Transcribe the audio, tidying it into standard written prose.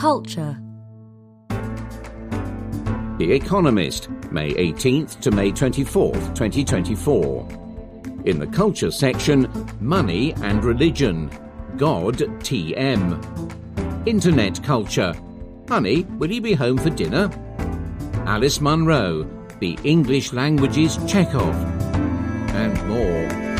Culture. The Economist, May 18th to May 24th, 2024. In the Culture section, Money and Religion. God TM. Internet Culture. Honey, will you be home for dinner? Alice Munro. The English Languages Chekhov. And more.